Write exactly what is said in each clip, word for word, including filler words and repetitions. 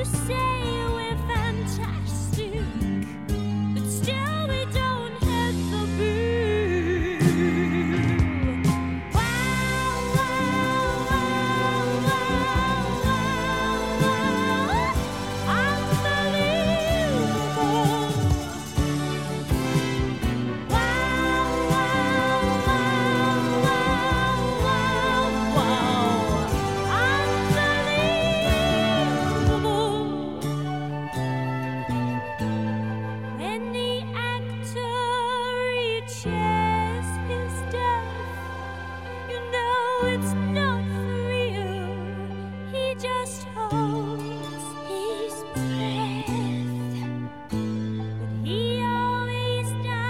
You say we're fantastic, but still we don't have the beat. Wow, wow, wow, wow, wow, unbelievable. Wow, wow, wow, wow, wow, unbelievable. When the actor reaches his death, you know it's not for real. He just holds his breath, but he always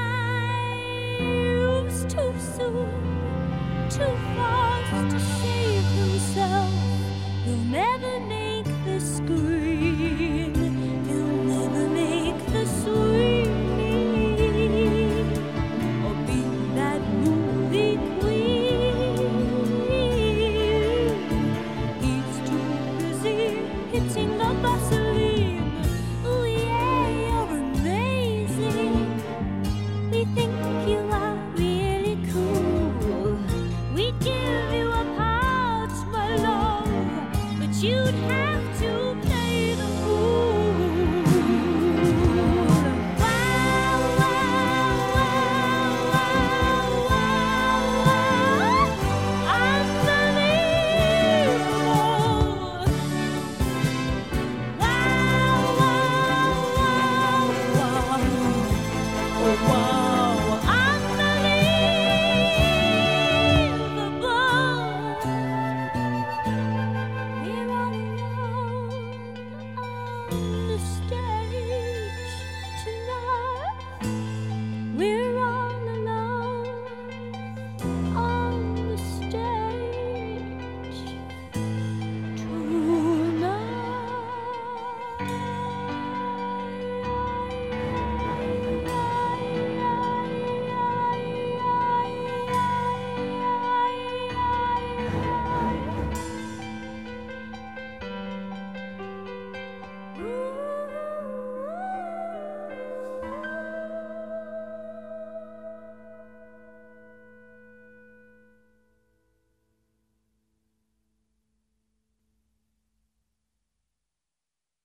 dies too soon, too fast to save himself. He'll never make the screen. He'll never make the screen or be that movie queen. He's too busy hitting the Vaseline. Oh yeah, you're amazing. We think you are really cool. We'd give you a part, my love, but you'd have to pay.